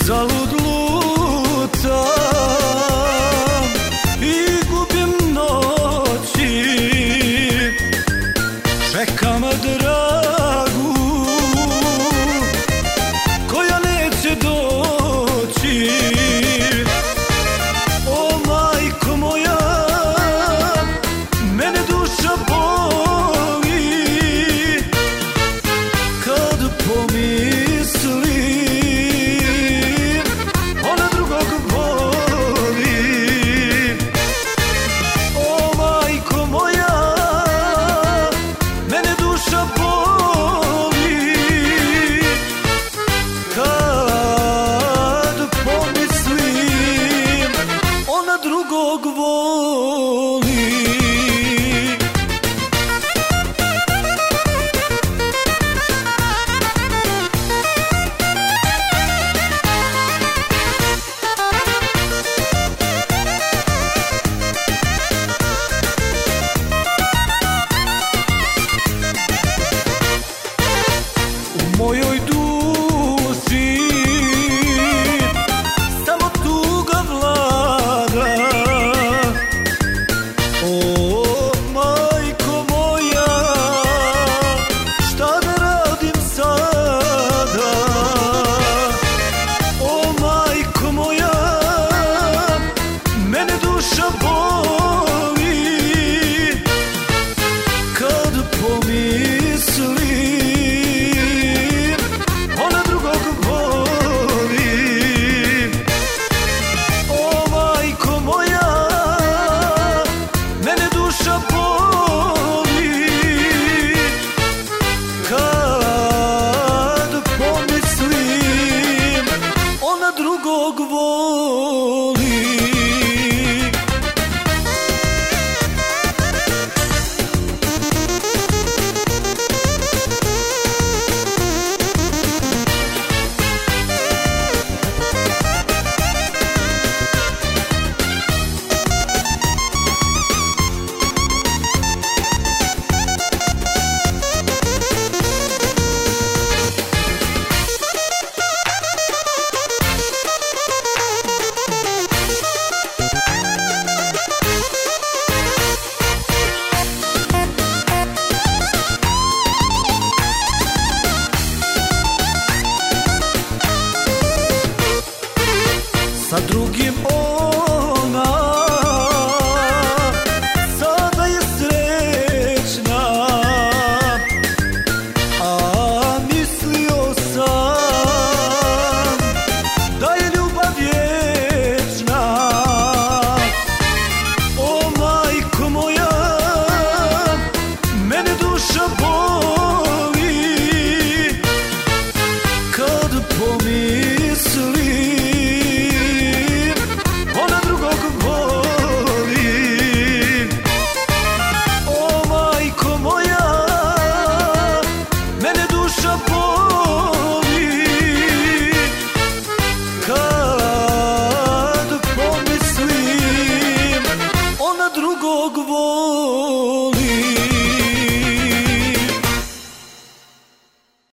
Uzalud lutam i gubim noći, čekam dragu koja neće doći. O majko moja, mene duša boli kad pomislim ona drugog voli. O majko moja, mene duša boli kad pomislim ona drugog voli. U mojoj duši samo tuga vlada. O majko moja, šta da radim sada? O majko moja, mene duša boli kad pomislim ona drugog voli. O majko moja, mene duša boli kad pomislim ona drugog voli. Sa drugim